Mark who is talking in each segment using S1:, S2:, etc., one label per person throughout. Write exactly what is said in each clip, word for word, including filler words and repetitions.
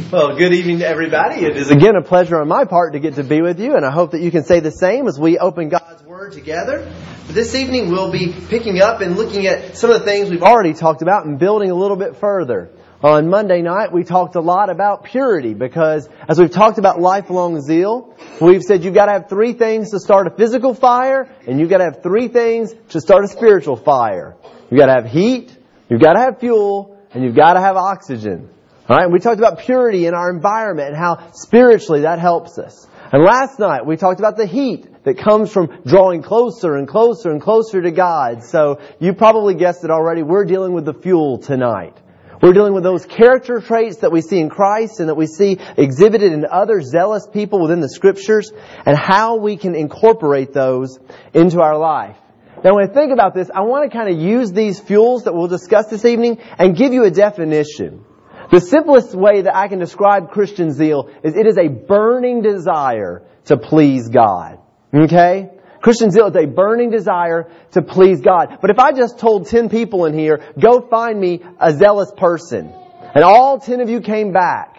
S1: Well, good evening to everybody. It is again a pleasure on my part to get to be with you, and I hope that you can say the same as we open God's Word together. But this evening we'll be picking up and looking at some of the things we've already talked about and building a little bit further. On Monday night we talked a lot about purity because as we've talked about lifelong zeal, we've said you've got to have three things to start a physical fire, and you've got to have three things to start a spiritual fire. You've got to have heat, you've got to have fuel, and you've got to have oxygen. All right, we talked about purity in our environment and how spiritually that helps us. And last night we talked about the heat that comes from drawing closer and closer and closer to God. So you probably guessed it already. We're dealing with the fuel tonight. We're dealing with those character traits that we see in Christ and that we see exhibited in other zealous people within the Scriptures, and how we can incorporate those into our life. Now when I think about this, I want to kind of use these fuels that we'll discuss this evening and give you a definition. The simplest way that I can describe Christian zeal is it is a burning desire to please God. Okay? Christian zeal is a burning desire to please God. But if I just told ten people in here, go find me a zealous person, and all ten of you came back,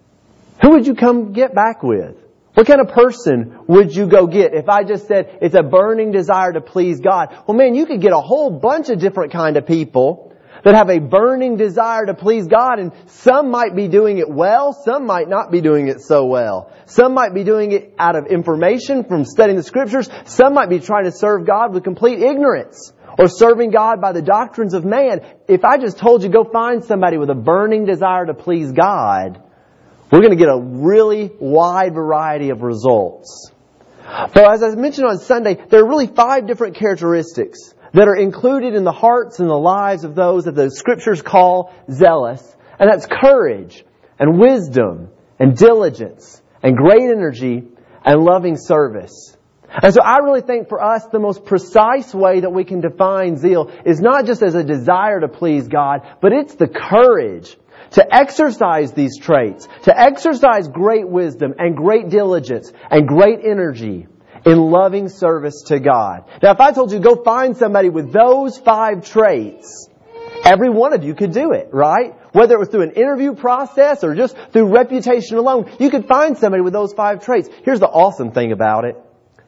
S1: who would you come get back with? What kind of person would you go get if I just said it's a burning desire to please God? Well, man, you could get a whole bunch of different kind of people that have a burning desire to please God, and some might be doing it well, some might not be doing it so well. Some might be doing it out of information from studying the Scriptures. Some might be trying to serve God with complete ignorance, or serving God by the doctrines of man. If I just told you go find somebody with a burning desire to please God, we're going to get a really wide variety of results. But as I mentioned on Sunday, there are really five different characteristics that are included in the hearts and the lives of those that the Scriptures call zealous. And that's courage and wisdom and diligence and great energy and loving service. And so I really think for us the most precise way that we can define zeal is not just as a desire to please God, but it's the courage to exercise these traits, to exercise great wisdom and great diligence and great energy in loving service to God. Now, if I told you go find somebody with those five traits, every one of you could do it, right? Whether it was through an interview process or just through reputation alone, you could find somebody with those five traits. Here's the awesome thing about it.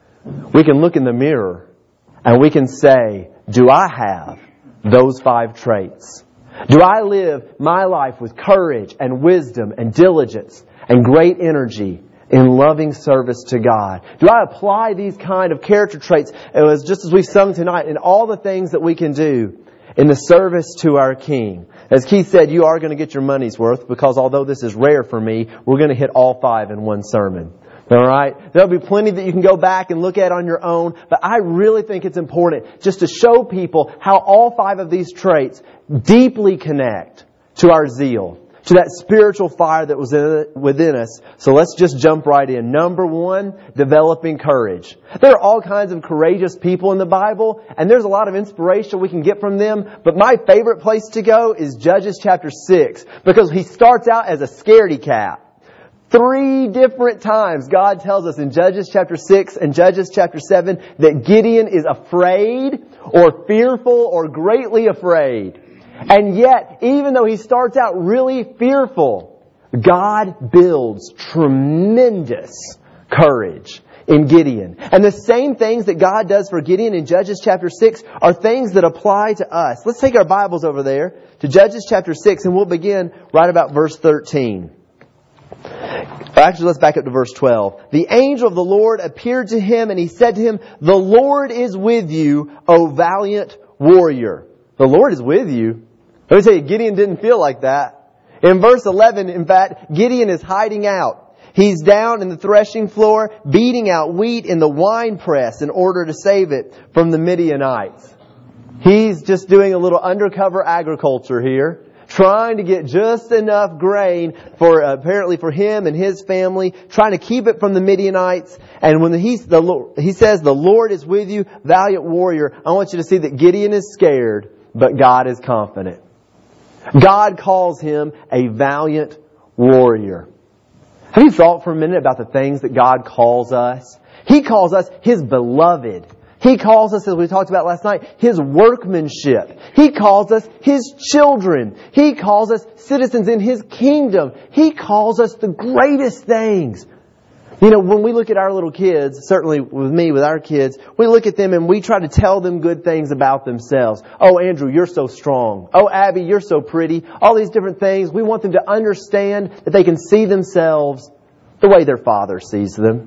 S1: We can look in the mirror and we can say, do I have those five traits? Do I live my life with courage and wisdom and diligence and great energy in loving service to God? Do I apply these kind of character traits, as just as we've sung tonight, in all the things that we can do in the service to our King? As Keith said, you are going to get your money's worth, because although this is rare for me, we're going to hit all five in one sermon. All right? There'll be plenty that you can go back and look at on your own, but I really think it's important just to show people how all five of these traits deeply connect to our zeal, to that spiritual fire that was within us. So let's just jump right in. Number one, developing courage. There are all kinds of courageous people in the Bible, and there's a lot of inspiration we can get from them. But my favorite place to go is Judges chapter six, because he starts out as a scaredy cat. Three different times God tells us in Judges chapter six and Judges chapter seven that Gideon is afraid or fearful or greatly afraid. And yet, even though he starts out really fearful, God builds tremendous courage in Gideon. And the same things that God does for Gideon in Judges chapter six are things that apply to us. Let's take our Bibles over there to Judges chapter six, and we'll begin right about verse thirteen. Actually, let's back up to verse twelve. The angel of the Lord appeared to him, and he said to him, "The Lord is with you, O valiant warrior." The Lord is with you. Let me tell you, Gideon didn't feel like that. In verse eleven, in fact, Gideon is hiding out. He's down in the threshing floor, beating out wheat in the wine press in order to save it from the Midianites. He's just doing a little undercover agriculture here, trying to get just enough grain for apparently for him and his family, trying to keep it from the Midianites. And when he, the, he says, "The Lord is with you, valiant warrior," I want you to see that Gideon is scared, but God is confident. God calls him a valiant warrior. Have you thought for a minute about the things that God calls us? He calls us His beloved. He calls us, as we talked about last night, His workmanship. He calls us His children. He calls us citizens in His kingdom. He calls us the greatest things. You know, when we look at our little kids, certainly with me, with our kids, we look at them and we try to tell them good things about themselves. Oh, Andrew, you're so strong. Oh, Abby, you're so pretty. All these different things. We want them to understand that they can see themselves the way their Father sees them.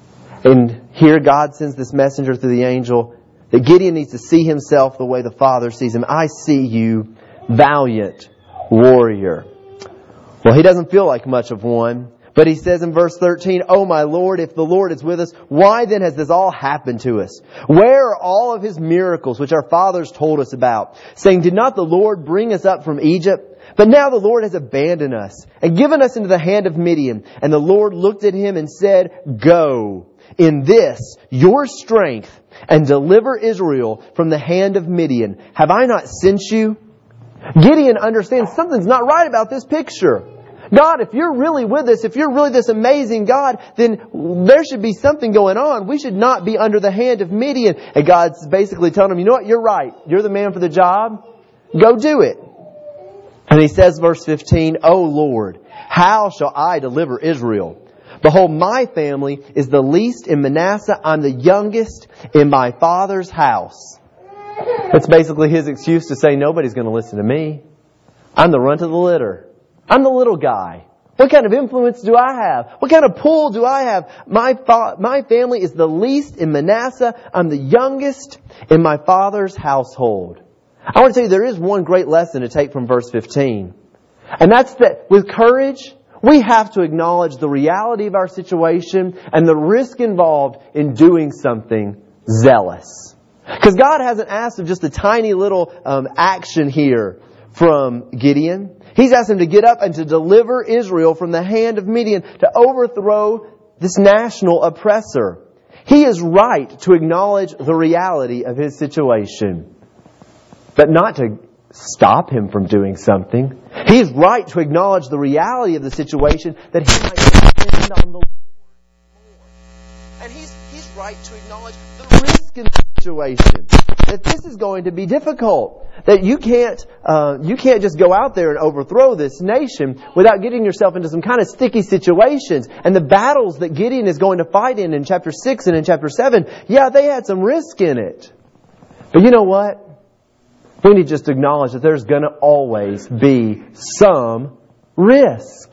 S1: And here God sends this messenger through the angel that Gideon needs to see himself the way the Father sees him. I see you, valiant warrior. Well, he doesn't feel like much of one. But he says in verse thirteen, "Oh my Lord, if the Lord is with us, why then has this all happened to us? Where are all of His miracles which our fathers told us about, saying, did not the Lord bring us up from Egypt? But now the Lord has abandoned us and given us into the hand of Midian. And the Lord looked at him and said, Go in this your strength and deliver Israel from the hand of Midian. Have I not sent you?" Gideon understands something's not right about this picture. God, if you're really with us, if you're really this amazing God, then there should be something going on. We should not be under the hand of Midian. And God's basically telling him, you know what, you're right. You're the man for the job. Go do it. And He says, verse fifteen, "O Lord, how shall I deliver Israel? Behold, my family is the least in Manasseh. I'm the youngest in my father's house." That's basically his excuse to say, nobody's going to listen to me. I'm the runt of the litter. I'm the little guy. What kind of influence do I have? What kind of pull do I have? My fa- my family is the least in Manasseh. I'm the youngest in my father's household. I want to tell you, there is one great lesson to take from verse fifteen. And that's that with courage, we have to acknowledge the reality of our situation and the risk involved in doing something zealous. Because God hasn't asked of just a tiny little um, action here from Gideon. He's asked him to get up and to deliver Israel from the hand of Midian, to overthrow this national oppressor. He is right to acknowledge the reality of his situation, but not to stop him from doing something. He's right to acknowledge the reality of the situation, that he might depend on the Lord more. And he's, he's right to acknowledge the risk in the situation, that this is going to be difficult. That you can't, uh, you can't just go out there and overthrow this nation without getting yourself into some kind of sticky situations. And the battles that Gideon is going to fight in in chapter six and in chapter seven, yeah, they had some risk in it. But you know what? We need just to acknowledge that there's going to always be some risk.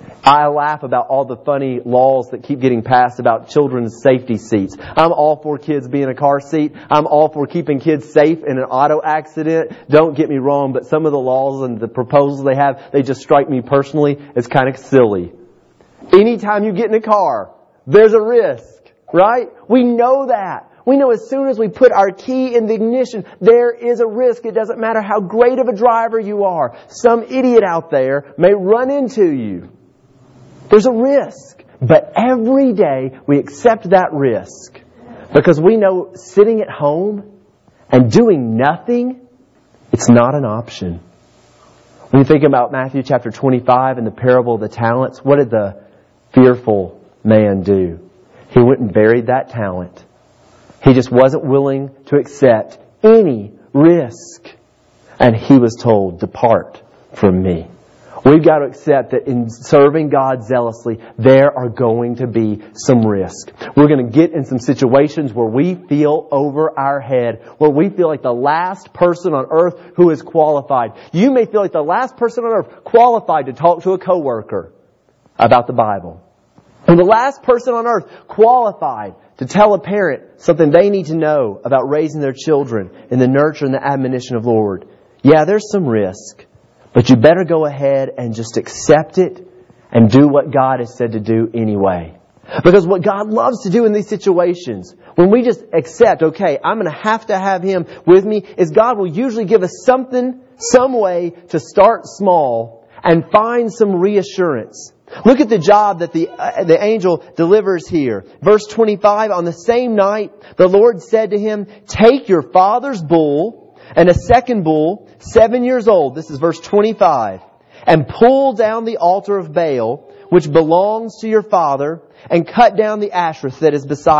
S1: I laugh about all the funny laws that keep getting passed about children's safety seats. I'm all for kids being in a car seat. I'm all for keeping kids safe in an auto accident. Don't get me wrong, but some of the laws and the proposals they have, they just strike me personally as kind of silly. Anytime you get in a car, there's a risk, right? We know that. We know as soon as we put our key in the ignition, there is a risk. It doesn't matter how great of a driver you are. Some idiot out there may run into you. There's a risk. But every day we accept that risk because we know sitting at home and doing nothing, it's not an option. When you think about Matthew chapter twenty-five and the parable of the talents, what did the fearful man do? He went and buried that talent. He just wasn't willing to accept any risk. And he was told, "Depart from me." We've got to accept that in serving God zealously, there are going to be some risk. We're going to get in some situations where we feel over our head, where we feel like the last person on earth who is qualified. You may feel like the last person on earth qualified to talk to a coworker about the Bible. And the last person on earth qualified to tell a parent something they need to know about raising their children in the nurture and the admonition of the Lord. Yeah, there's some risk. But you better go ahead and just accept it and do what God has said to do anyway. Because what God loves to do in these situations, when we just accept, okay, I'm going to have to have Him with me, is God will usually give us something, some way to start small and find some reassurance. Look at the job that the, uh, the angel delivers here. Verse twenty-five, on the same night, the Lord said to him, "Take your father's bull and a second bull, seven years old," this is verse twenty-five, "and pull down the altar of Baal, which belongs to your father, and cut down the Asherah that is beside it.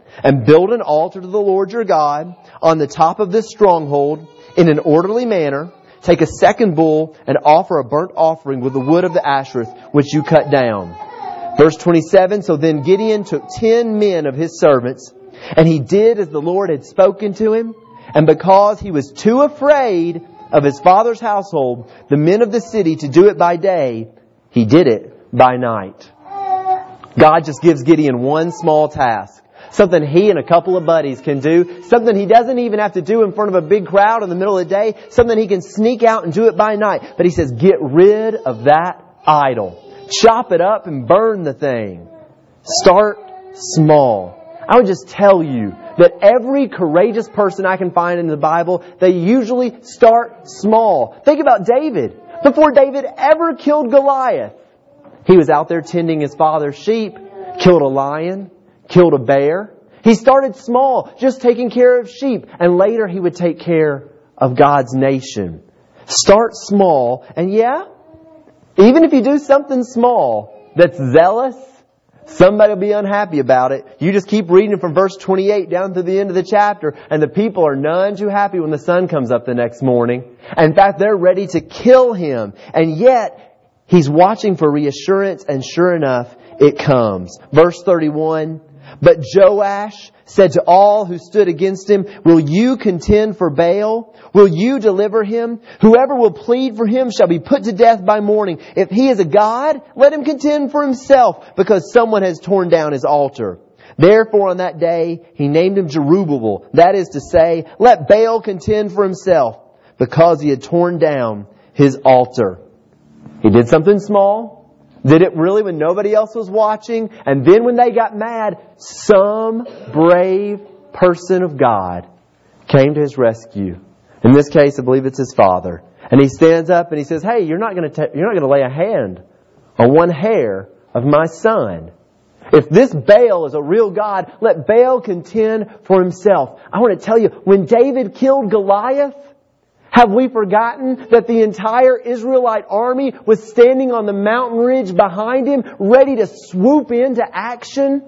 S1: and build an altar to the Lord your God on the top of this stronghold in an orderly manner. Take a second bull and offer a burnt offering with the wood of the Ashereth, which you cut down. Verse twenty-seven, so then Gideon took ten men of his servants, and he did as the Lord had spoken to him. And because he was too afraid of his father's household, the men of the city, to do it by day, he did it by night. God just gives Gideon one small task. Something he and a couple of buddies can do. Something he doesn't even have to do in front of a big crowd in the middle of the day. Something he can sneak out and do it by night. But he says, get rid of that idol. Chop it up and burn the thing. Start small. I would just tell you that every courageous person I can find in the Bible, they usually start small. Think about David. Before David ever killed Goliath, he was out there tending his father's sheep, killed a lion, killed a bear. He started small, just taking care of sheep. And later he would take care of God's nation. Start small. And yeah, even if you do something small that's zealous, somebody will be unhappy about it. You just keep reading from verse twenty-eight down to the end of the chapter, and the people are none too happy when the sun comes up the next morning. In fact, they're ready to kill him. And yet, he's watching for reassurance, and sure enough, it comes. Verse thirty-one, but Joash said to all who stood against him, will you contend for Baal? Will you deliver him? Whoever will plead for him shall be put to death by morning. If he is a god, let him contend for himself, because someone has torn down his altar. Therefore on that day he named him Jerubbaal, that is to say, let Baal contend for himself, because he had torn down his altar. He did something small. Did it really when nobody else was watching? And then when they got mad, some brave person of God came to his rescue. In this case, I believe it's his father. And he stands up and he says, hey, you're not going to you're not going to lay a hand on one hair of my son. If this Baal is a real God, let Baal contend for himself. I want to tell you, when David killed Goliath, have we forgotten that the entire Israelite army was standing on the mountain ridge behind him, ready to swoop into action?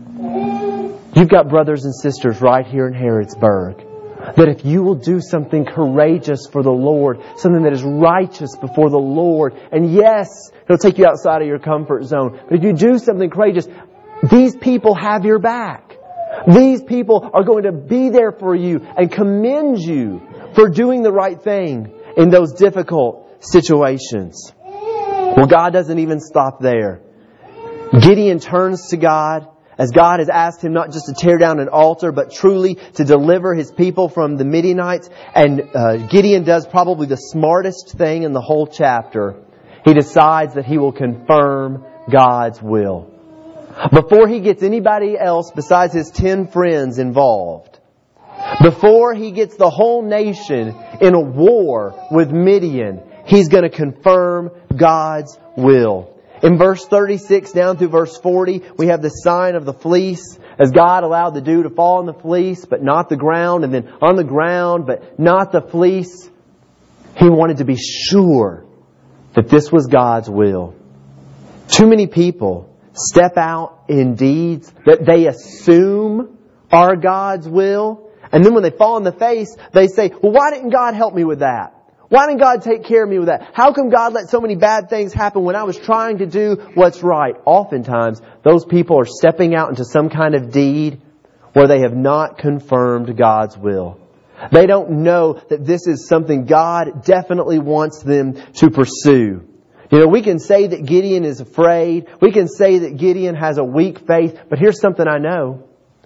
S1: You've got brothers and sisters right here in Harrodsburg that if you will do something courageous for the Lord, something that is righteous before the Lord, and yes, He'll take you outside of your comfort zone, but if you do something courageous, these people have your back. These people are going to be there for you and commend you for doing the right thing in those difficult situations. Well, God doesn't even stop there. Gideon turns to God as God has asked him not just to tear down an altar, but truly to deliver his people from the Midianites. And uh, Gideon does probably the smartest thing in the whole chapter. He decides that he will confirm God's will. Before he gets anybody else besides his ten friends involved, before he gets the whole nation in a war with Midian, he's going to confirm God's will. In verse thirty-six down through verse forty, we have the sign of the fleece, as God allowed the dew to fall on the fleece, but not the ground, and then on the ground, but not the fleece. He wanted to be sure that this was God's will. Too many people step out in deeds that they assume are God's will, and then when they fall on the face, they say, well, why didn't God help me with that? Why didn't God take care of me with that? How come God let so many bad things happen when I was trying to do what's right? Oftentimes, those people are stepping out into some kind of deed where they have not confirmed God's will. They don't know that this is something God definitely wants them to pursue. You know, we can say that Gideon is afraid. We can say that Gideon has a weak faith. But here's something I know.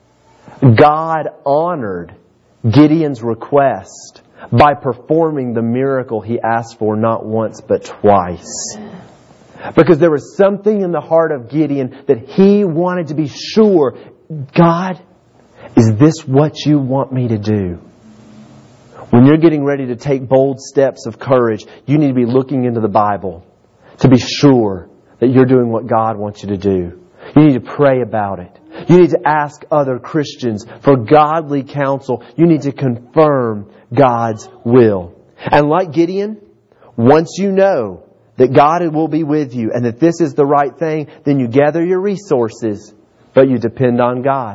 S1: God honored Gideon's request by performing the miracle he asked for not once but twice. Because there was something in the heart of Gideon that he wanted to be sure, God, is this what you want me to do? When you're getting ready to take bold steps of courage, you need to be looking into the Bible to be sure that you're doing what God wants you to do. You need to pray about it. You need to ask other Christians for godly counsel. You need to confirm God's will. And like Gideon, once you know that God will be with you and that this is the right thing, then you gather your resources, but you depend on God.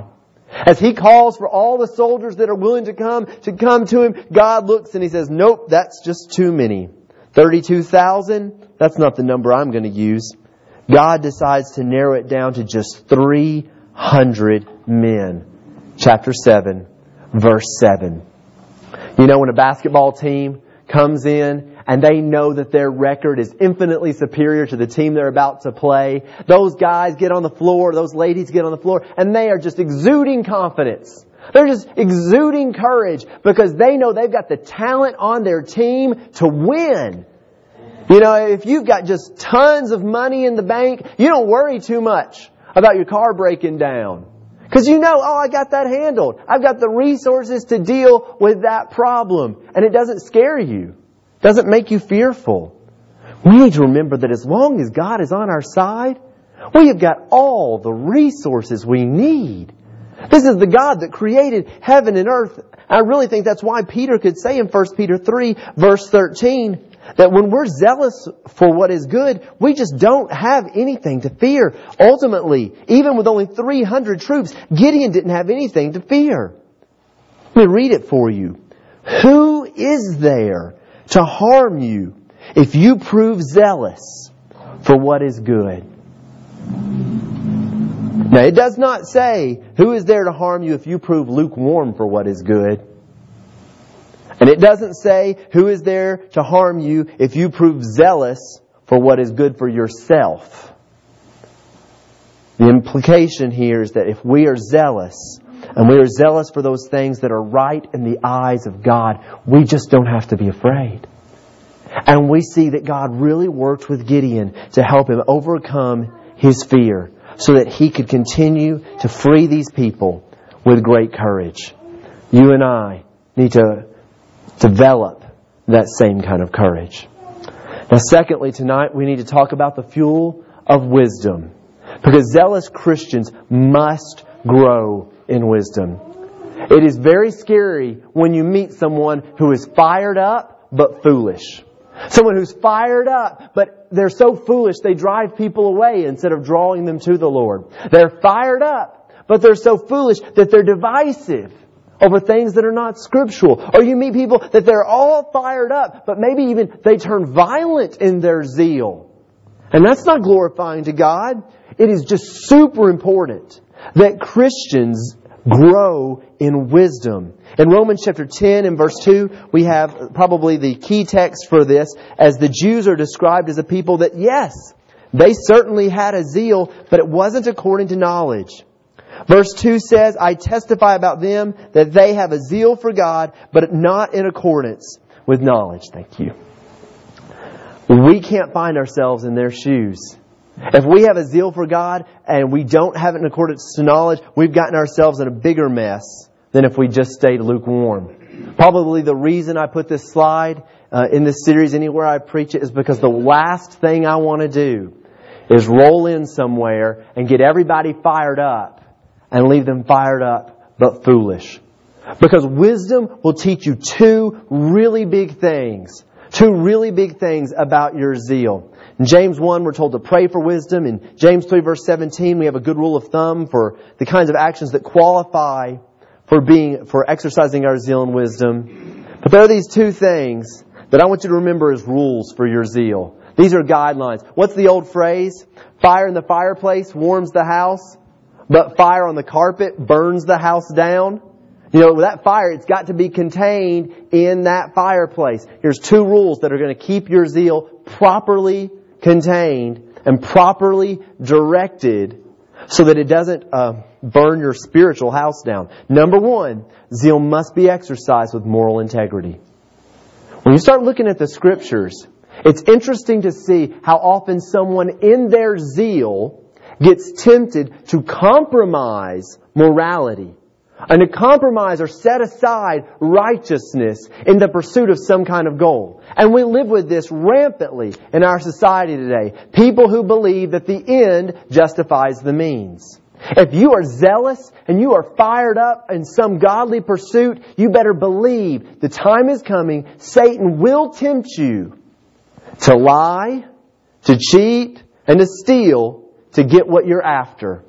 S1: As He calls for all the soldiers that are willing to come, to come to Him, God looks and He says, nope, that's just too many. thirty-two thousand, that's not the number I'm going to use. God decides to narrow it down to just three hundred men. Chapter seven, verse seven. You know, when a basketball team comes in and they know that their record is infinitely superior to the team they're about to play, those guys get on the floor, those ladies get on the floor, and they are just exuding confidence. They're just exuding courage because they know they've got the talent on their team to win. You know, if you've got just tons of money in the bank, you don't worry too much about your car breaking down. Because you know, oh, I got that handled. I've got the resources to deal with that problem. And it doesn't scare you. It doesn't make you fearful. We need to remember that as long as God is on our side, we have got all the resources we need. This is the God that created heaven and earth. I really think that's why Peter could say in First Peter three, verse thirteen, that when we're zealous for what is good, we just don't have anything to fear. Ultimately, even with only three hundred troops, Gideon didn't have anything to fear. Let me read it for you. Who is there to harm you if you prove zealous for what is good? Now, it does not say, who is there to harm you if you prove lukewarm for what is good? And it doesn't say, who is there to harm you if you prove zealous for what is good for yourself? The implication here is that if we are zealous, and we are zealous for those things that are right in the eyes of God, we just don't have to be afraid. And we see that God really worked with Gideon to help him overcome his fear so that he could continue to free these people with great courage. You and I need to develop that same kind of courage. Now, secondly, tonight we need to talk about the fuel of wisdom. Because zealous Christians must grow in wisdom. It is very scary when you meet someone who is fired up but foolish. Someone who's fired up, but they're so foolish they drive people away instead of drawing them to the Lord. They're fired up, but they're so foolish that they're divisive over things that are not scriptural. Or you meet people that they're all fired up, but maybe even they turn violent in their zeal. And that's not glorifying to God. It is just super important that Christians grow in wisdom. In Romans chapter ten and verse two, we have probably the key text for this, as the Jews are described as a people that, yes, they certainly had a zeal, but it wasn't according to knowledge. Verse two says, I testify about them that they have a zeal for God, but not in accordance with knowledge. Thank you. We can't find ourselves in their shoes. If we have a zeal for God and we don't have it in accordance to knowledge, we've gotten ourselves in a bigger mess than if we just stayed lukewarm. Probably the reason I put this slide uh, in this series anywhere I preach it is because the last thing I want to do is roll in somewhere and get everybody fired up and leave them fired up but foolish. Because wisdom will teach you two really big things. Two really big things about your zeal. In James one, we're told to pray for wisdom. In James three, verse seventeen, we have a good rule of thumb for the kinds of actions that qualify for being, for exercising our zeal and wisdom. But there are these two things that I want you to remember as rules for your zeal. These are guidelines. What's the old phrase? Fire in the fireplace warms the house, but fire on the carpet burns the house down. You know, with that fire, it's got to be contained in that fireplace. Here's two rules that are going to keep your zeal properly contained and properly directed so that it doesn't uh, burn your spiritual house down. Number one, zeal must be exercised with moral integrity. When you start looking at the Scriptures, it's interesting to see how often someone in their zeal gets tempted to compromise morality. And to compromise or set aside righteousness in the pursuit of some kind of goal. And we live with this rampantly in our society today. People who believe that the end justifies the means. If you are zealous and you are fired up in some godly pursuit, you better believe the time is coming. Satan will tempt you to lie, to cheat, and to steal to get what you're after.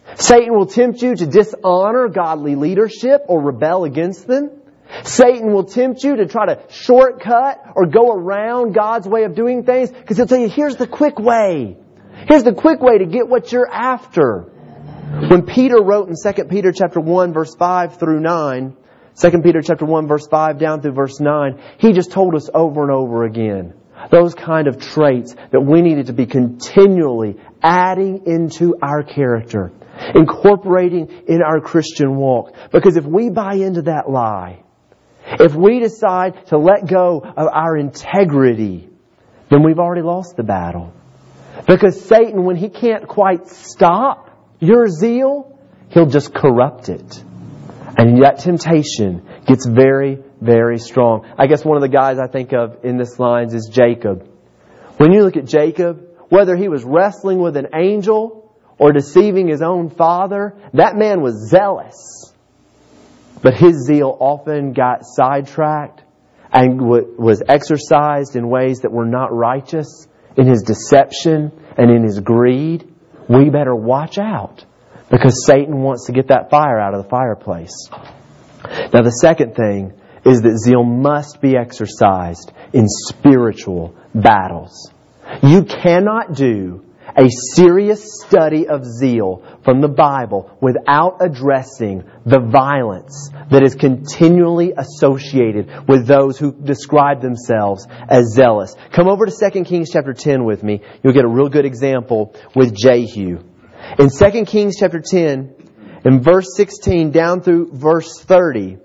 S1: Satan will tempt you to dishonor godly leadership or rebel against them. Satan will tempt you to try to shortcut or go around God's way of doing things, because he'll tell you, here's the quick way. Here's the quick way to get what you're after. When Peter wrote in Second Peter chapter one, verse five through nine, Second Peter chapter one, verse five down through verse nine, he just told us over and over again those kind of traits that we needed to be continually adding into our character, incorporating in our Christian walk. Because if we buy into that lie, if we decide to let go of our integrity, then we've already lost the battle. Because Satan, when he can't quite stop your zeal, he'll just corrupt it. And that temptation gets very, very strong. I guess one of the guys I think of in this lines is Jacob. When you look at Jacob, whether he was wrestling with an angel or deceiving his own father, that man was zealous. But his zeal often got sidetracked and was exercised in ways that were not righteous, in his deception and in his greed. We better watch out, because Satan wants to get that fire out of the fireplace. Now, the second thing is that zeal must be exercised in spiritual battles. You cannot do a serious study of zeal from the Bible without addressing the violence that is continually associated with those who describe themselves as zealous. Come over to Second Kings chapter ten with me. You'll get a real good example with Jehu. In Second Kings chapter ten, in verse sixteen down through verse thirty,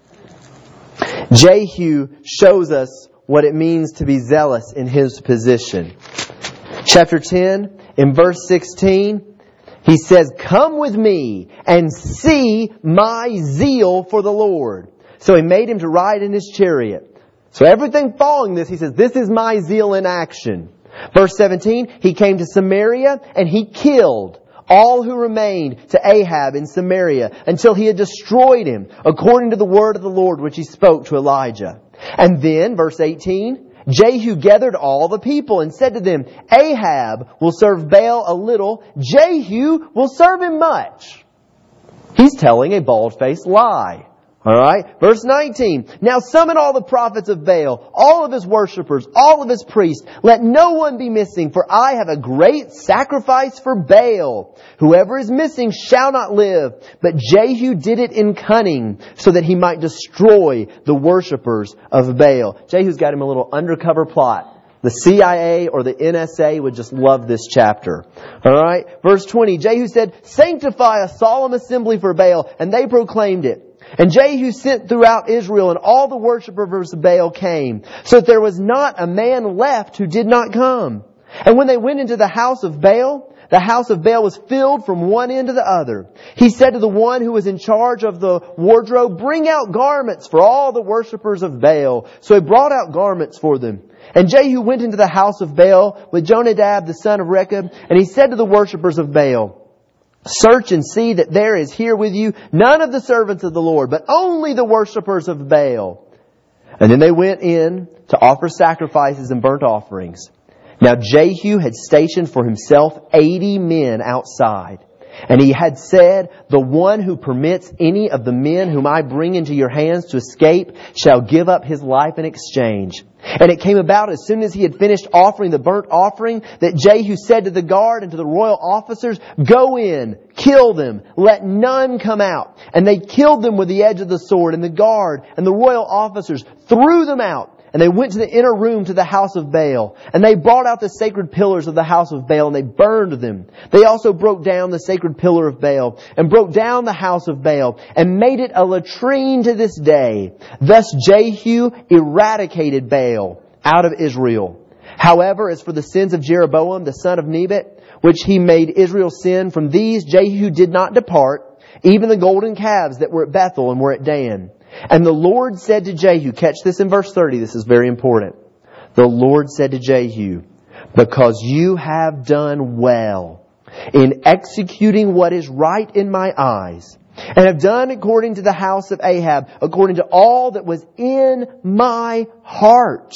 S1: Jehu shows us what it means to be zealous in his position. Chapter ten, in verse sixteen, he says, "Come with me and see my zeal for the Lord." So he made him to ride in his chariot. So everything following this, he says, this is my zeal in action. Verse seventeen, he came to Samaria and he killed all who remained to Ahab in Samaria until he had destroyed him, according to the word of the Lord which he spoke to Elijah. And then, verse eighteen, Jehu gathered all the people and said to them, "Ahab will serve Baal a little, Jehu will serve him much." He's telling a bald-faced lie. Alright? Verse nineteen. "Now summon all the prophets of Baal, all of his worshippers, all of his priests. Let no one be missing, for I have a great sacrifice for Baal. Whoever is missing shall not live." But Jehu did it in cunning, so that he might destroy the worshippers of Baal. Jehu's got him a little undercover plot. The C I A or the N S A would just love this chapter. Alright? Verse twenty. Jehu said, "Sanctify a solemn assembly for Baal," and they proclaimed it. And Jehu sent throughout Israel, and all the worshippers of Baal came, so that there was not a man left who did not come. And when they went into the house of Baal, the house of Baal was filled from one end to the other. He said to the one who was in charge of the wardrobe, "Bring out garments for all the worshippers of Baal." So he brought out garments for them. And Jehu went into the house of Baal with Jonadab the son of Rechab, and he said to the worshippers of Baal, "Search and see that there is here with you none of the servants of the Lord, but only the worshippers of Baal." And then they went in to offer sacrifices and burnt offerings. Now Jehu had stationed for himself eighty men outside. And he had said, "The one who permits any of the men whom I bring into your hands to escape shall give up his life in exchange." And it came about as soon as he had finished offering the burnt offering that Jehu said to the guard and to the royal officers, "Go in, kill them, let none come out." And they killed them with the edge of the sword, and the guard and the royal officers threw them out. And they went to the inner room to the house of Baal. And they brought out the sacred pillars of the house of Baal, and they burned them. They also broke down the sacred pillar of Baal, and broke down the house of Baal, and made it a latrine to this day. Thus Jehu eradicated Baal out of Israel. However, as for the sins of Jeroboam, the son of Nebat, which he made Israel sin, from these Jehu did not depart, even the golden calves that were at Bethel and were at Dan. And the Lord said to Jehu, catch this in verse thirty, this is very important. The Lord said to Jehu, "Because you have done well in executing what is right in my eyes, and have done according to the house of Ahab, according to all that was in my heart,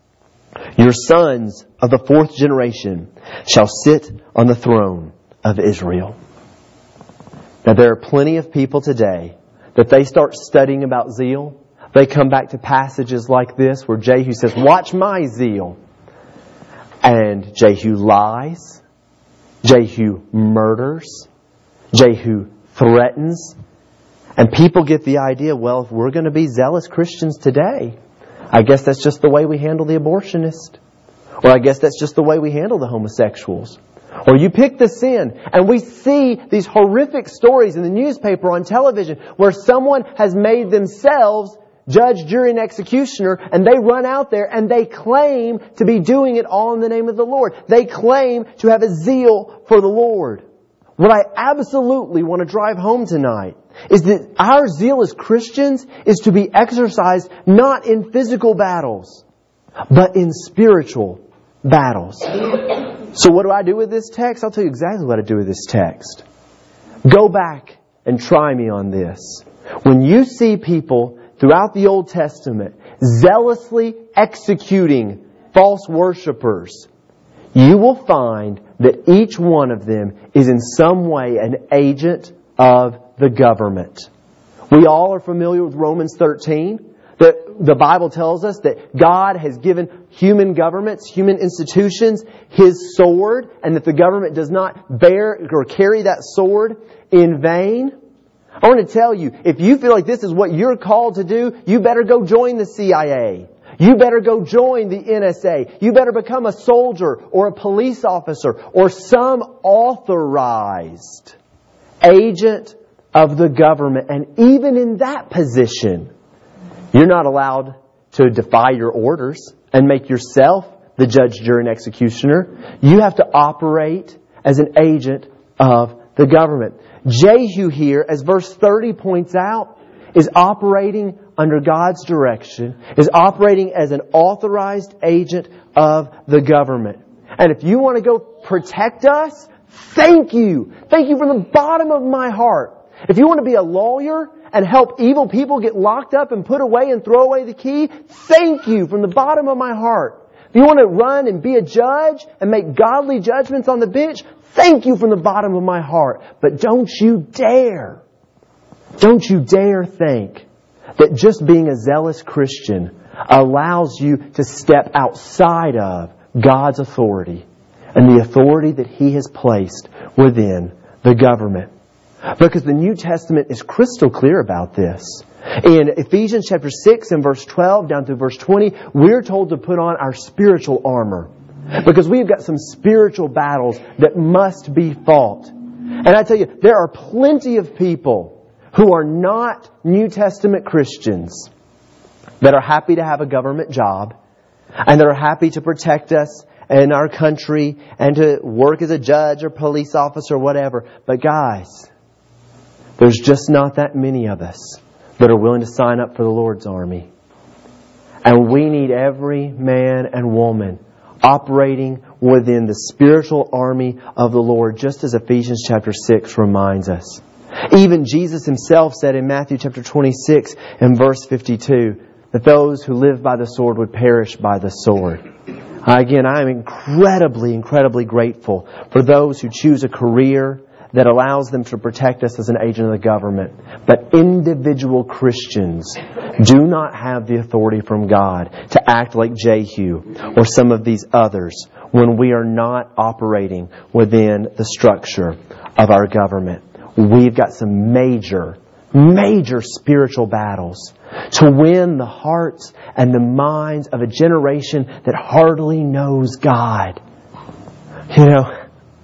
S1: your sons of the fourth generation shall sit on the throne of Israel." Now, there are plenty of people today that they start studying about zeal. They come back to passages like this where Jehu says, watch my zeal. And Jehu lies. Jehu murders. Jehu threatens. And people get the idea, well, if we're going to be zealous Christians today, I guess that's just the way we handle the abortionist. Or I guess that's just the way we handle the homosexuals. Or you pick the sin, and we see these horrific stories in the newspaper, on television, where someone has made themselves judge, jury, and executioner, and they run out there and they claim to be doing it all in the name of the Lord. They claim to have a zeal for the Lord. What I absolutely want to drive home tonight is that our zeal as Christians is to be exercised not in physical battles, but in spiritual battles. So what do I do with this text? I'll tell you exactly what I do with this text. Go back and try me on this. When you see people throughout the Old Testament zealously executing false worshipers, you will find that each one of them is in some way an agent of the government. We all are familiar with Romans thirteen. That the Bible tells us that God has given human governments, human institutions, His sword, and that the government does not bear or carry that sword in vain. I want to tell you, if you feel like this is what you're called to do, you better go join the C I A. You better go join the N S A. You better become a soldier or a police officer or some authorized agent of the government. And even in that position, you're not allowed to defy your orders and make yourself the judge, jury, and executioner. You have to operate as an agent of the government. Jehu here, as verse thirty points out, is operating under God's direction, is operating as an authorized agent of the government. And if you want to go protect us, thank you. Thank you from the bottom of my heart. If you want to be a lawyer and help evil people get locked up and put away and throw away the key, thank you from the bottom of my heart. If you want to run and be a judge and make godly judgments on the bench, thank you from the bottom of my heart. But don't you dare, don't you dare think that just being a zealous Christian allows you to step outside of God's authority and the authority that He has placed within the government. Because the New Testament is crystal clear about this. In Ephesians chapter six and verse twelve down through verse twenty, we're told to put on our spiritual armor. Because we've got some spiritual battles that must be fought. And I tell you, there are plenty of people who are not New Testament Christians that are happy to have a government job and that are happy to protect us in our country and to work as a judge or police officer or whatever. But guys, there's just not that many of us that are willing to sign up for the Lord's army. And we need every man and woman operating within the spiritual army of the Lord, just as Ephesians chapter six reminds us. Even Jesus Himself said in Matthew chapter twenty-six and verse fifty-two that those who live by the sword would perish by the sword. Again, I am incredibly, incredibly grateful for those who choose a career that allows them to protect us as an agent of the government. But individual Christians do not have the authority from God to act like Jehu or some of these others when we are not operating within the structure of our government. We've got some major, major spiritual battles to win the hearts and the minds of a generation that hardly knows God. You know,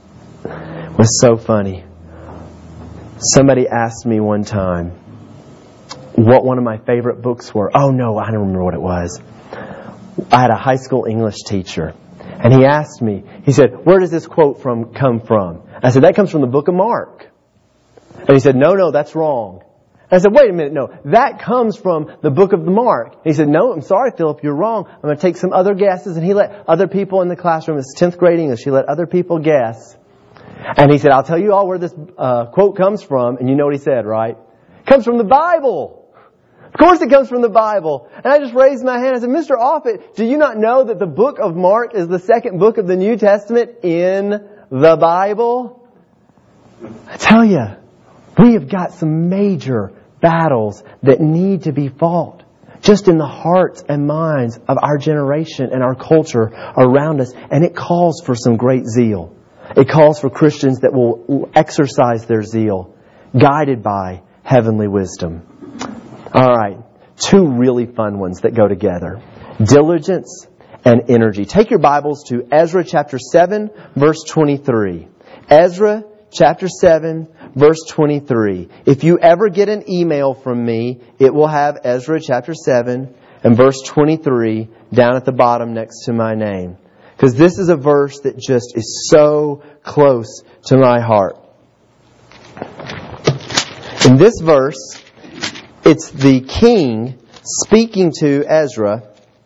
S1: it was so funny. Somebody asked me one time what one of my favorite books were. Oh no, I don't remember what it was. I had a high school English teacher, and he asked me, he said, "Where does this quote from come from?" I said, "That comes from the book of Mark." And he said, "No, no, that's wrong." I said, "Wait a minute, no, that comes from the book of Mark." And he said, "No, I'm sorry, Philip, you're wrong. I'm going to take some other guesses." And he let other people in the classroom, it's tenth grade English, he let other people guess. And he said, "I'll tell you all where this uh, quote comes from." And you know what he said, right? It comes from the Bible. Of course it comes from the Bible. And I just raised my hand and I said, "Mister Offutt, do you not know that the book of Mark is the second book of the New Testament in the Bible?" I tell you, We have got some major battles that need to be fought just in the hearts and minds of our generation and our culture around us. And it calls for some great zeal. It calls for Christians that will exercise their zeal, guided by heavenly wisdom. All right, two really fun ones that go together. Diligence and energy. Take your Bibles to Ezra chapter seven, verse twenty-three. Ezra chapter seven, verse twenty-three. If you ever get an email from me, it will have Ezra chapter seven and verse twenty-three down at the bottom next to my name. Because this is a verse that just is so close to my heart. In this verse, it's the king speaking to Ezra,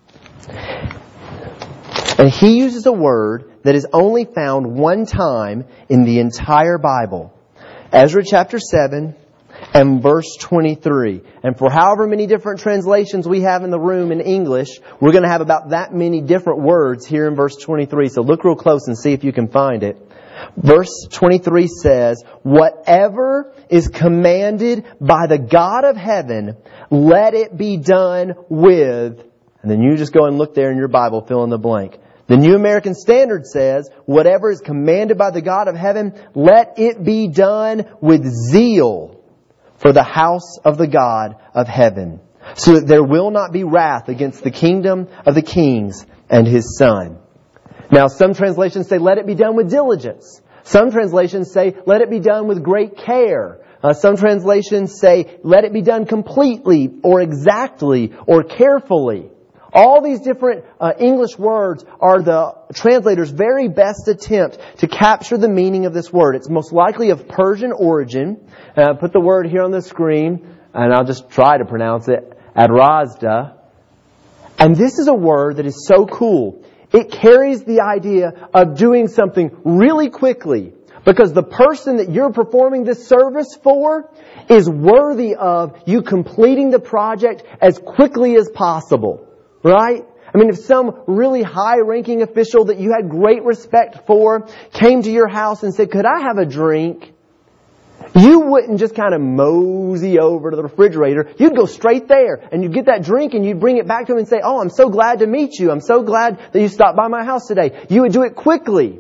S1: and he uses a word that is only found one time in the entire Bible. Ezra chapter seven and verse twenty-three. And for however many different translations we have in the room in English, we're going to have about that many different words here in verse twenty-three. So look real close and see if you can find it. Verse twenty-three says, "Whatever is commanded by the God of heaven, let it be done with..." And then you just go and look there in your Bible, fill in the blank. The New American Standard says, "Whatever is commanded by the God of heaven, let it be done with zeal for the house of the God of heaven, so that there will not be wrath against the kingdom of the kings and His Son." Now, some translations say, "Let it be done with diligence." Some translations say, "Let it be done with great care." Uh, some translations say, "Let it be done completely or exactly or carefully." All these different uh, English words are the translator's very best attempt to capture the meaning of this word. It's most likely of Persian origin. Uh, put the word here on the screen, and I'll just try to pronounce it, adrazda. And this is a word that is so cool. It carries the idea of doing something really quickly, because the person that you're performing this service for is worthy of you completing the project as quickly as possible. Right? I mean, if some really high-ranking official that you had great respect for came to your house and said, "Could I have a drink?" you wouldn't just kind of mosey over to the refrigerator. You'd go straight there and you'd get that drink and you'd bring it back to him and say, "Oh, I'm so glad to meet you. I'm so glad that you stopped by my house today." You would do it quickly.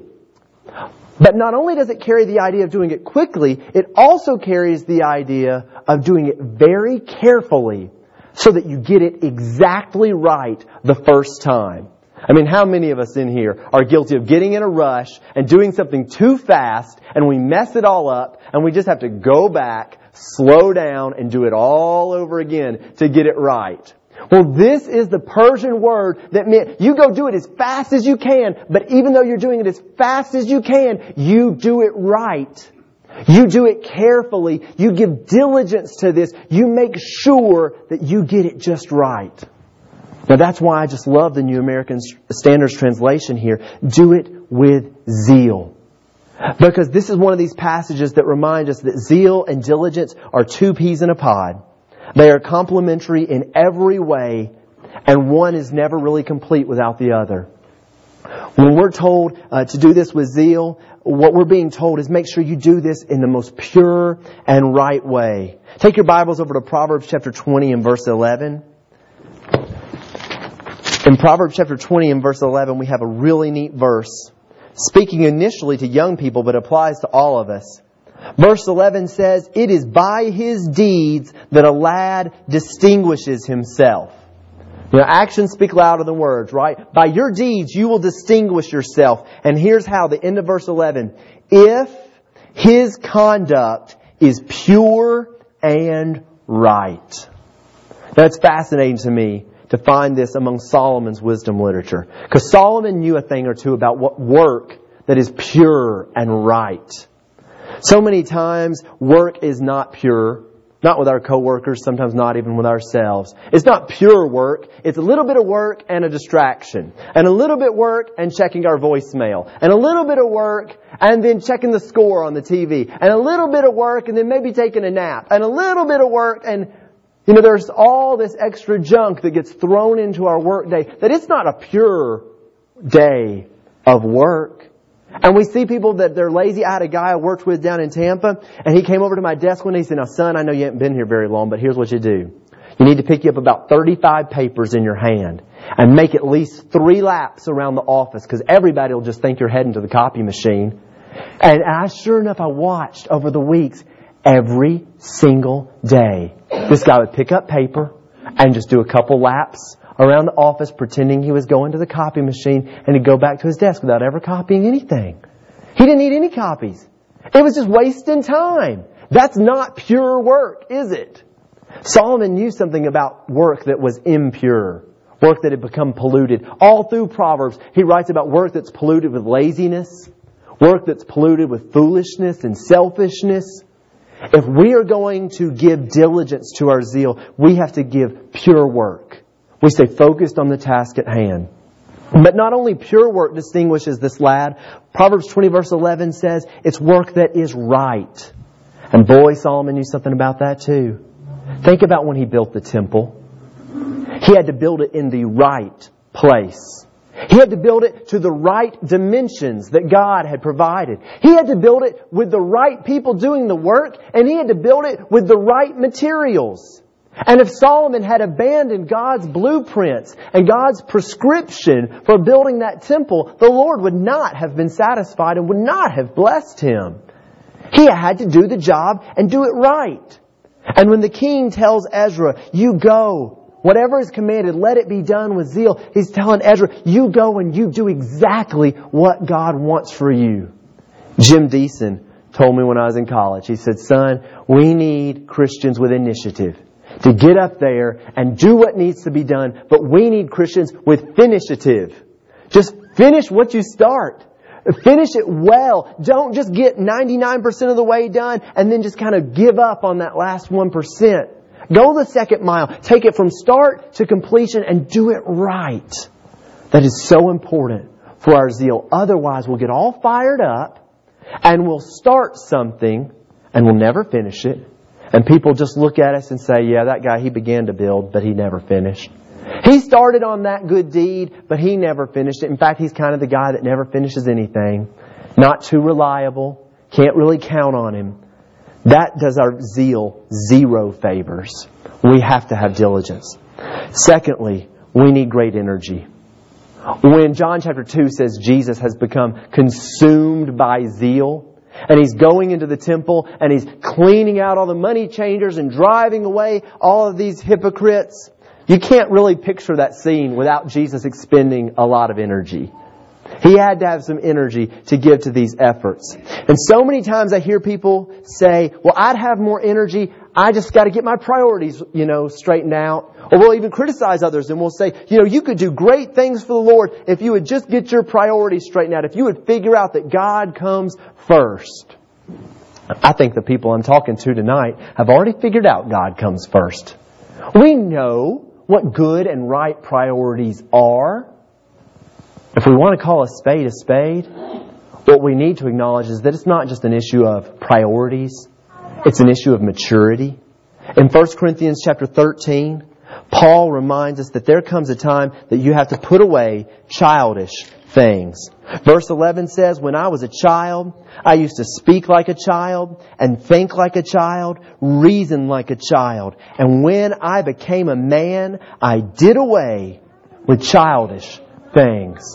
S1: But not only does it carry the idea of doing it quickly, it also carries the idea of doing it very carefully, so that you get it exactly right the first time. I mean, how many of us in here are guilty of getting in a rush and doing something too fast and we mess it all up and we just have to go back, slow down, and do it all over again to get it right? Well, this is the Persian word that meant you go do it as fast as you can, but even though you're doing it as fast as you can, you do it right. You do it carefully. You give diligence to this. You make sure that you get it just right. Now that's why I just love the New American Standards translation here. Do it with zeal. Because this is one of these passages that remind us that zeal and diligence are two peas in a pod. They are complementary in every way, and one is never really complete without the other. When we're told uh, to do this with zeal, what we're being told is make sure you do this in the most pure and right way. Take your Bibles over to Proverbs chapter twenty and verse eleven. In Proverbs chapter twenty and verse eleven, we have a really neat verse, speaking initially to young people, but applies to all of us. Verse eleven says, "It is by his deeds that a lad distinguishes himself." You know, actions speak louder than words, right? By your deeds, you will distinguish yourself. And here's how, the end of verse eleven. "If his conduct is pure and right." That's fascinating to me to find this among Solomon's wisdom literature. Because Solomon knew a thing or two about what work that is pure and right. So many times, work is not pure. Not with our coworkers, sometimes not even with ourselves. It's not pure work. It's a little bit of work and a distraction. And a little bit of work and checking our voicemail. And a little bit of work and then checking the score on the T V. And a little bit of work and then maybe taking a nap. And a little bit of work and, you know, there's all this extra junk that gets thrown into our work day. That it's not a pure day of work. And we see people that they're lazy. I had a guy I worked with down in Tampa, and he came over to my desk one day and he said, now son, I know you haven't been here very long, but here's what you do. You need to pick you up about thirty-five papers in your hand and make at least three laps around the office because everybody will just think you're heading to the copy machine. And I, sure enough, I watched over the weeks every single day. This guy would pick up paper and just do a couple laps around the office pretending he was going to the copy machine, and he'd go back to his desk without ever copying anything. He didn't need any copies. It was just wasting time. That's not pure work, is it? Solomon knew something about work that was impure, work that had become polluted. All through Proverbs, he writes about work that's polluted with laziness, work that's polluted with foolishness and selfishness. If we are going to give diligence to our zeal, we have to give pure work. We stay focused on the task at hand. But not only pure work distinguishes this lad. Proverbs twenty verse eleven says it's work that is right. And boy, Solomon knew something about that too. Think about when he built the temple. He had to build it in the right place. He had to build it to the right dimensions that God had provided. He had to build it with the right people doing the work, and he had to build it with the right materials. And if Solomon had abandoned God's blueprints and God's prescription for building that temple, the Lord would not have been satisfied and would not have blessed him. He had to do the job and do it right. And when the king tells Ezra, you go, whatever is commanded, let it be done with zeal, he's telling Ezra, you go and you do exactly what God wants for you. Jim Deason told me when I was in college, he said, son, we need Christians with initiative to get up there and do what needs to be done, but we need Christians with finishative. Just finish what you start. Finish it well. Don't just get ninety-nine percent of the way done and then just kind of give up on that last one percent. Go the second mile. Take it from start to completion and do it right. That is so important for our zeal. Otherwise, we'll get all fired up and we'll start something and we'll never finish it. And people just look at us and say, yeah, that guy, he began to build, but he never finished. He started on that good deed, but he never finished it. In fact, he's kind of the guy that never finishes anything. Not too reliable. Can't really count on him. That does our zeal zero favors. We have to have diligence. Secondly, we need great energy. When John chapter two says Jesus has become consumed by zeal, and he's going into the temple and he's cleaning out all the money changers and driving away all of these hypocrites, you can't really picture that scene without Jesus expending a lot of energy. He had to have some energy to give to these efforts. And so many times I hear people say, well, I'd have more energy. I just got to get my priorities, you know, straightened out. Or we'll even criticize others and we'll say, you know, you could do great things for the Lord if you would just get your priorities straightened out. If you would figure out that God comes first. I think the people I'm talking to tonight have already figured out God comes first. We know what good and right priorities are. If we want to call a spade a spade, what we need to acknowledge is that it's not just an issue of priorities. It's an issue of maturity. In First Corinthians chapter thirteen, Paul reminds us that there comes a time that you have to put away childish things. Verse eleven says, when I was a child, I used to speak like a child and think like a child, reason like a child. And when I became a man, I did away with childish things.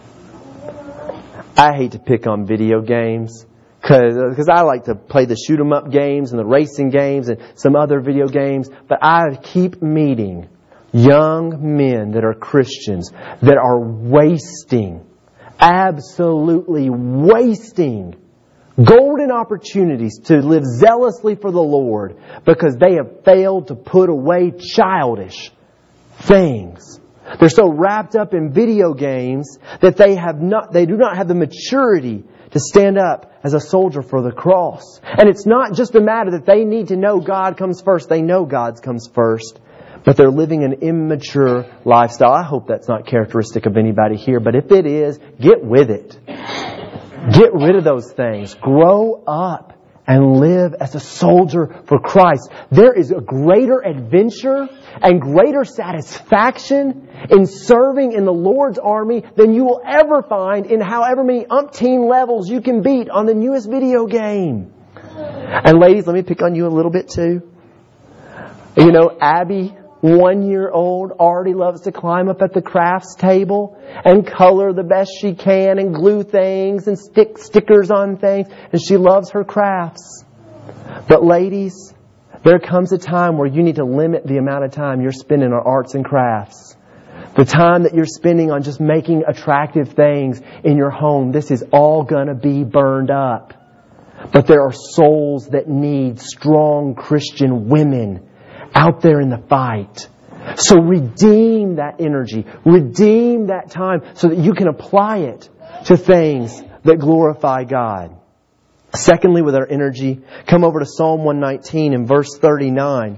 S1: I hate to pick on video games because I like to play the shoot 'em up games and the racing games and some other video games. But I keep meeting young men that are Christians that are wasting, absolutely wasting golden opportunities to live zealously for the Lord because they have failed to put away childish things. They're so wrapped up in video games that they have not, they do not have the maturity to stand up as a soldier for the cross. And it's not just a matter that they need to know God comes first. They know God comes first. But they're living an immature lifestyle. I hope that's not characteristic of anybody here. But if it is, get with it. Get rid of those things. Grow up and live as a soldier for Christ. There is a greater adventure and greater satisfaction in serving in the Lord's army than you will ever find in however many umpteen levels you can beat on the newest video game. And ladies, let me pick on you a little bit too. You know, Abby, one year old, already loves to climb up at the crafts table and color the best she can and glue things and stick stickers on things. And she loves her crafts. But ladies, there comes a time where you need to limit the amount of time you're spending on arts and crafts. The time that you're spending on just making attractive things in your home, this is all going to be burned up. But there are souls that need strong Christian women out there in the fight. So redeem that energy. Redeem that time so that you can apply it to things that glorify God. Secondly, with our energy, come over to Psalm one nineteen and verse thirty-nine.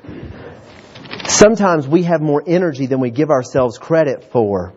S1: Sometimes we have more energy than we give ourselves credit for.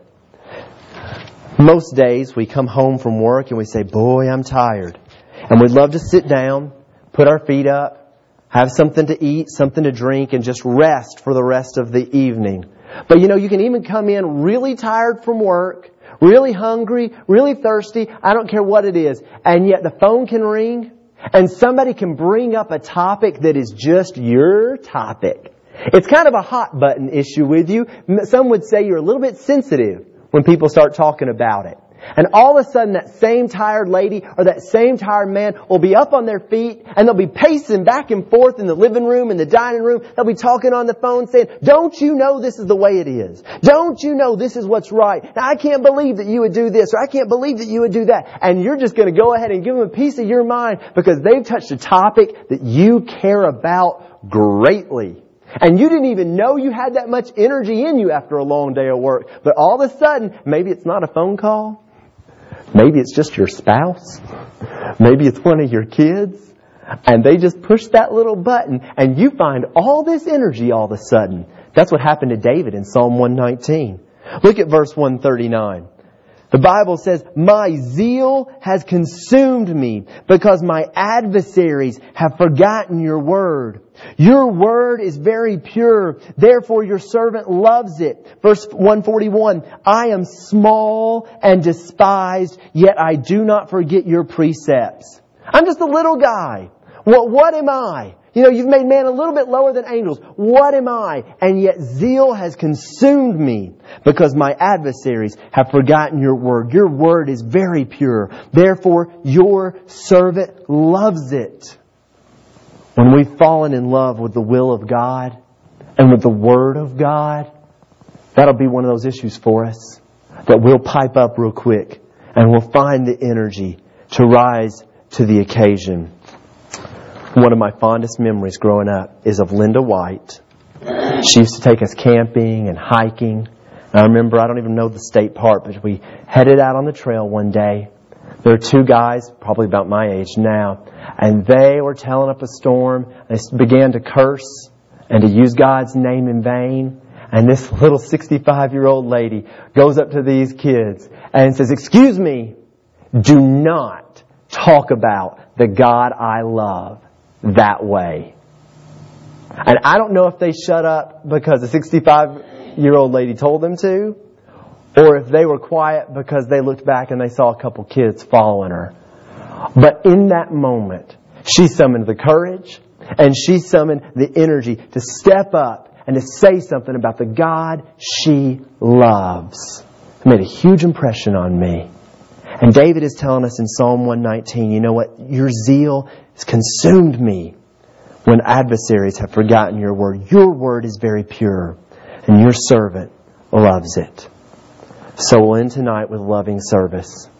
S1: Most days we come home from work and we say, boy, I'm tired. And we'd love to sit down, put our feet up, have something to eat, something to drink, and just rest for the rest of the evening. But you know, you can even come in really tired from work, really hungry, really thirsty, I don't care what it is, and yet the phone can ring, and somebody can bring up a topic that is just your topic. It's kind of a hot button issue with you. Some would say you're a little bit sensitive when people start talking about it. And all of a sudden that same tired lady or that same tired man will be up on their feet and they'll be pacing back and forth in the living room, in the dining room. They'll be talking on the phone saying, don't you know this is the way it is? Don't you know this is what's right? Now, I can't believe that you would do this or I can't believe that you would do that. And you're just going to go ahead and give them a piece of your mind because they've touched a topic that you care about greatly. And you didn't even know you had that much energy in you after a long day of work. But all of a sudden, maybe it's not a phone call. Maybe it's just your spouse. Maybe it's one of your kids. And they just push that little button and you find all this energy all of a sudden. That's what happened to David in Psalm one nineteen. Look at verse one thirty-nine. The Bible says, my zeal has consumed me because my adversaries have forgotten your word. Your word is very pure. Therefore your servant loves it. Verse one forty-one, I am small and despised, yet I do not forget your precepts. I'm just a little guy. What, what am I? You know, you've made man a little bit lower than angels. What am I? And yet zeal has consumed me because my adversaries have forgotten your word. Your word is very pure. Therefore, your servant loves it. When we've fallen in love with the will of God and with the Word of God, that'll be one of those issues for us that we'll pipe up real quick and we'll find the energy to rise to the occasion. One of my fondest memories growing up is of Linda White. She used to take us camping and hiking. And I remember, I don't even know the state park, but we headed out on the trail one day. There were two guys, probably about my age now, and they were telling up a storm. They began to curse and to use God's name in vain. And this little sixty-five-year-old lady goes up to these kids and says, excuse me, do not talk about the God I love that way. And I don't know if they shut up because the sixty-five-year-old lady told them to, or if they were quiet because they looked back and they saw a couple kids following her. But in that moment, she summoned the courage and she summoned the energy to step up and to say something about the God she loves. It made a huge impression on me. And David is telling us in Psalm one nineteen, you know what? Your zeal has consumed me when adversaries have forgotten your word. Your word is very pure and your servant loves it. So we'll end tonight with loving service.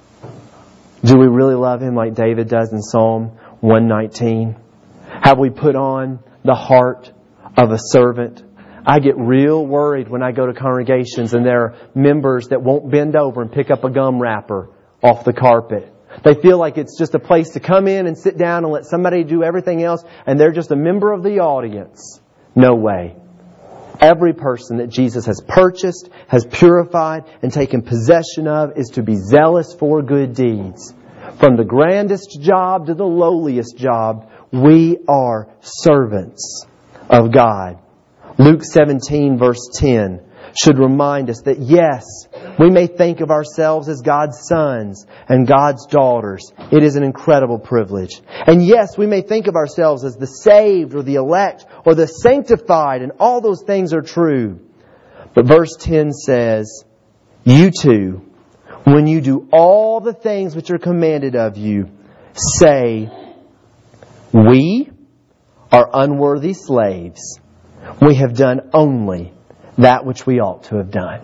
S1: Do we really love Him like David does in Psalm one nineteen? Have we put on the heart of a servant? I get real worried when I go to congregations and there are members that won't bend over and pick up a gum wrapper off the carpet. They feel like it's just a place to come in and sit down and let somebody do everything else and they're just a member of the audience. No way. Every person that Jesus has purchased, has purified, and taken possession of is to be zealous for good deeds. From the grandest job to the lowliest job, we are servants of God. Luke seventeen verse ten should remind us that yes, we may think of ourselves as God's sons and God's daughters. It is an incredible privilege. And yes, we may think of ourselves as the saved or the elect or the sanctified, and all those things are true. But verse ten says, you too, when you do all the things which are commanded of you, say, we are unworthy slaves. We have done only that which we ought to have done.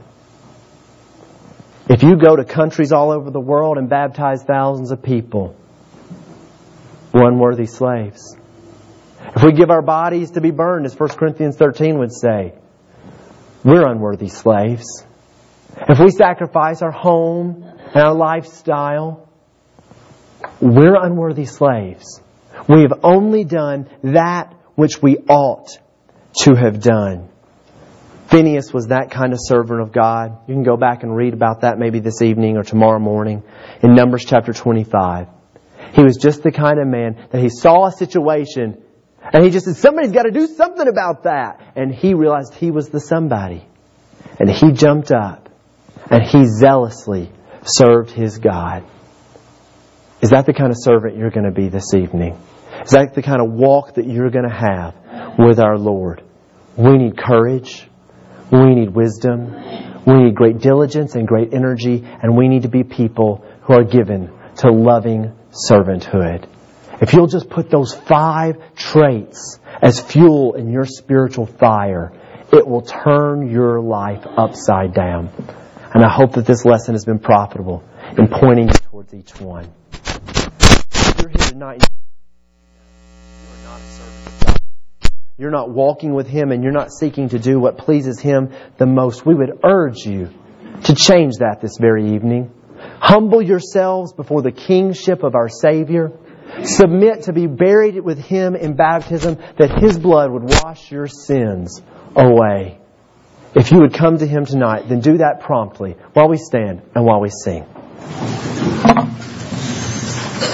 S1: If you go to countries all over the world and baptize thousands of people, we're unworthy slaves. If we give our bodies to be burned, as First Corinthians thirteen would say, we're unworthy slaves. If we sacrifice our home and our lifestyle, we're unworthy slaves. We have only done that which we ought to have done. Phineas was that kind of servant of God. You can go back and read about that maybe this evening or tomorrow morning in Numbers chapter twenty-five. He was just the kind of man that he saw a situation and he just said, somebody's got to do something about that. And he realized he was the somebody. And he jumped up and he zealously served his God. Is that the kind of servant you're going to be this evening? Is that the kind of walk that you're going to have with our Lord? We need courage. We need wisdom. We need great diligence and great energy. And we need to be people who are given to loving servanthood. If you'll just put those five traits as fuel in your spiritual fire, it will turn your life upside down. And I hope that this lesson has been profitable in pointing you towards each one. If you're here tonight, you are not a servant of God. You're not walking with Him and you're not seeking to do what pleases Him the most. We would urge you to change that this very evening. Humble yourselves before the kingship of our Savior. Submit to be buried with Him in baptism, that His blood would wash your sins away. If you would come to Him tonight, then do that promptly while we stand and while we sing.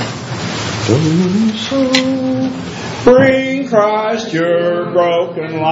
S2: Bring Christ your broken life.